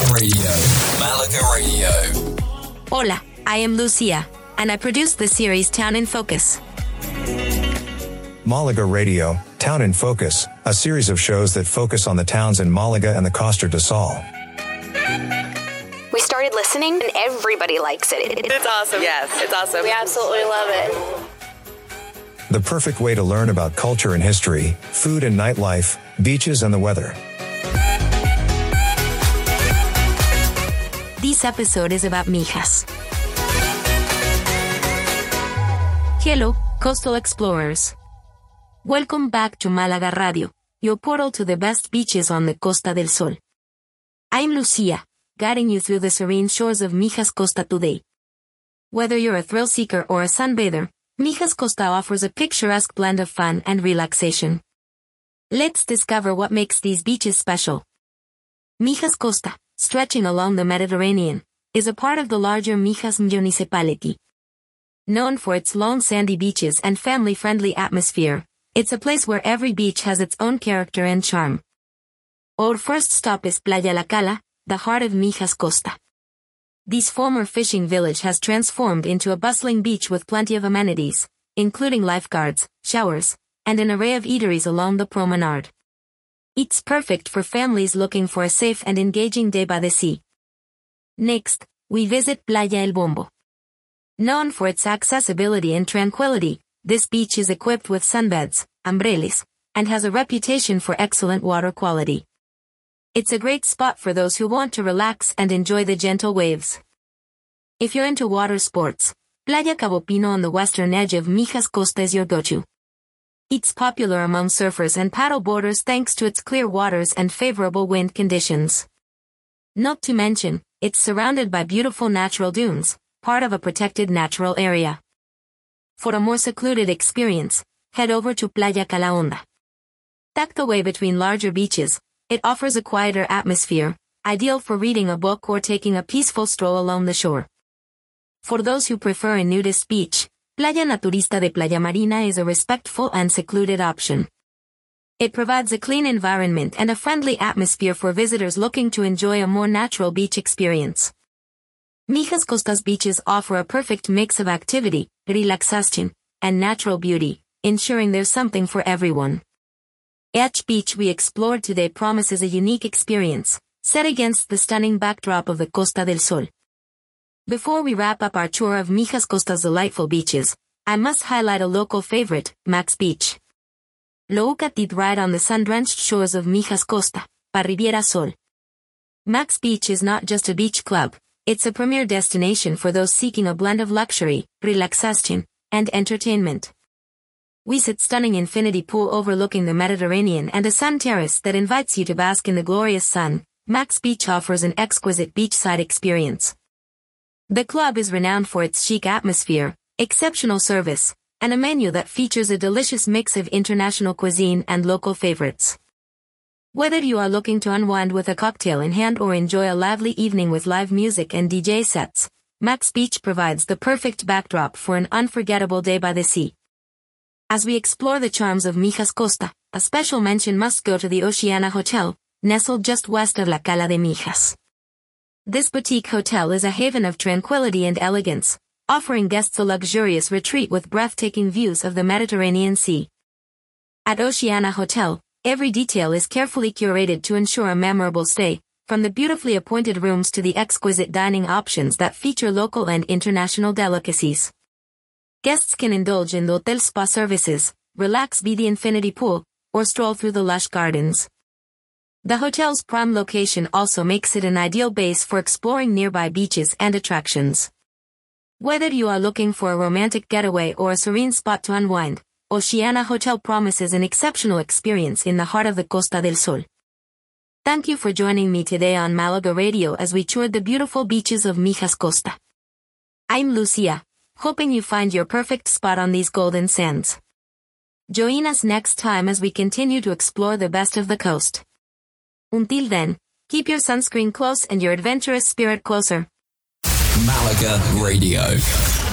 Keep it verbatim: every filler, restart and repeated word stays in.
Malaga Radio. Malaga Radio. Hola, I am Lucia, and I produce the series Town in Focus. Malaga Radio, Town in Focus, a series of shows that focus on the towns in Malaga and the Costa del Sol. We started listening, and everybody likes it. It's awesome. Yes, it's awesome. We absolutely love it. The perfect way to learn about culture and history, food and nightlife, beaches and the weather. This episode is about Mijas. Hello, coastal explorers. Welcome back to Malaga Radio, your portal to the best beaches on the Costa del Sol. I'm Lucia, guiding you through the serene shores of Mijas Costa today. Whether you're a thrill seeker or a sunbather, Mijas Costa offers a picturesque blend of fun and relaxation. Let's discover what makes these beaches special. Mijas Costa, stretching along the Mediterranean, is a part of the larger Mijas municipality. Known for its lone sandy beaches and family-friendly atmosphere, it's a place where every beach has its own character and charm. Our first stop is Playa La Cala, the heart of Mijas Costa. This former fishing village has transformed into a bustling beach with plenty of amenities, including lifeguards, showers, and an array of eateries along the promenade. It's perfect for families looking for a safe and engaging day by the sea. Next, we visit Playa El Bombo. Known for its accessibility and tranquility, this beach is equipped with sunbeds, umbrellas, and has a reputation for excellent water quality. It's a great spot for those who want to relax and enjoy the gentle waves. If you're into water sports, Playa Cabo Pino on the western edge of Mijas Costa is your go-to. It's popular among surfers and paddleboarders thanks to its clear waters and favorable wind conditions. Not to mention, it's surrounded by beautiful natural dunes, part of a protected natural area. For a more secluded experience, head over to Playa Cala Honda. Tucked away between larger beaches, it offers a quieter atmosphere, ideal for reading a book or taking a peaceful stroll along the shore. For those who prefer a nudist beach, Playa Naturista de Playa Marina is a respectful and secluded option. It provides a clean environment and a friendly atmosphere for visitors looking to enjoy a more natural beach experience. Mijas Costa's beaches offer a perfect mix of activity, relaxation, and natural beauty, ensuring there's something for everyone. Each beach we explored today promises a unique experience, set against the stunning backdrop of the Costa del Sol. Before we wrap up our tour of Mijas Costa's delightful beaches, I must highlight a local favorite, Max Beach. Located right on the sun-drenched shores of Mijas Costa, Parriviera Sol. Max Beach is not just a beach club, it's a premier destination for those seeking a blend of luxury, relaxation, and entertainment. With its stunning infinity pool overlooking the Mediterranean and a sun terrace that invites you to bask in the glorious sun, Max Beach offers an exquisite beachside experience. The club is renowned for its chic atmosphere, exceptional service, and a menu that features a delicious mix of international cuisine and local favorites. Whether you are looking to unwind with a cocktail in hand or enjoy a lively evening with live music and D J sets, Max Beach provides the perfect backdrop for an unforgettable day by the sea. As we explore the charms of Mijas Costa, a special mention must go to the Oceana Hotel, nestled just west of La Cala de Mijas. This boutique hotel is a haven of tranquility and elegance, offering guests a luxurious retreat with breathtaking views of the Mediterranean Sea. At Oceana Hotel, every detail is carefully curated to ensure a memorable stay, from the beautifully appointed rooms to the exquisite dining options that feature local and international delicacies. Guests can indulge in the hotel spa services, relax by the infinity pool, or stroll through the lush gardens. The hotel's prime location also makes it an ideal base for exploring nearby beaches and attractions. Whether you are looking for a romantic getaway or a serene spot to unwind, Oceana Hotel promises an exceptional experience in the heart of the Costa del Sol. Thank you for joining me today on Malaga Radio as we toured the beautiful beaches of Mijas Costa. I'm Lucia, hoping you find your perfect spot on these golden sands. Join us next time as we continue to explore the best of the coast. Until then, keep your sunscreen close and your adventurous spirit closer. Malaga Radio.